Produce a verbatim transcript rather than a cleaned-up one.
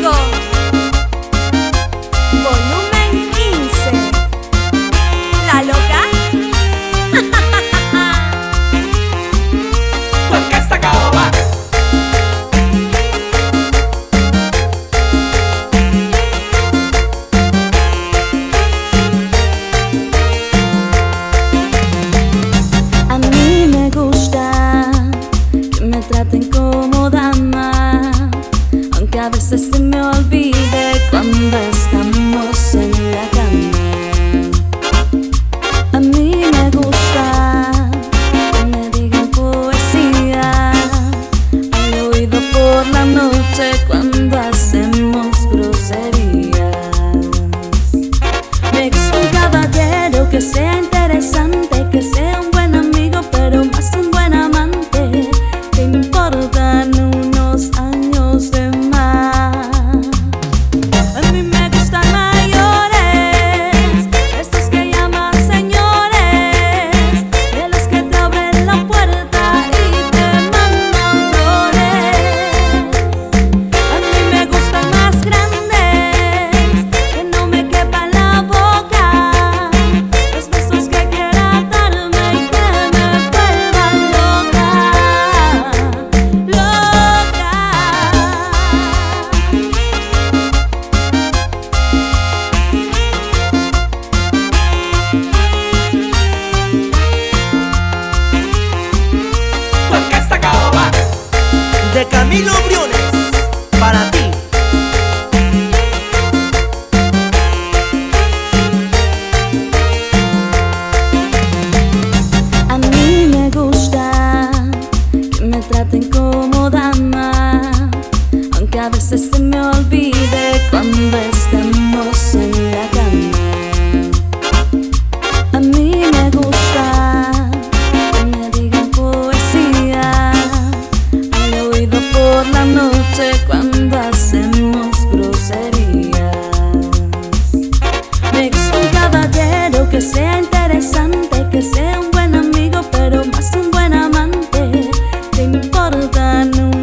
amigo. Volumen quince. La loca. Orquesta Caoba. A mí me gusta que me traten como dama, aunque a veces se me olvide cuando estamos en la cama. A mí me gusta que me digan poesía al oído por la noche cuando hacemos groserías. Me gusta un caballero que sea interesante, que sea un buen amigo, pero más un buen amante. ¿Qué importan unos años de más? A mí me gustan mayores, estos que llaman señores, de los que te abren la puerta y te mandan flores. A mí me gustan más grandes, que no me quepa en la boca, los besos que quiera darme y que me vuelvan loca, loca. Orquesta Caoba. De Camilo Briones, para ti. A mí me gusta que me traten como dama, aunque a veces se me olvide cuando estamos en la cama. A mí me gusta que me digan poesía al oído por la noche cuando hacemos groserías. Me gusta un caballero que sea interesante, que sea un buen amigo, pero más un buen amante. ¿Qué importan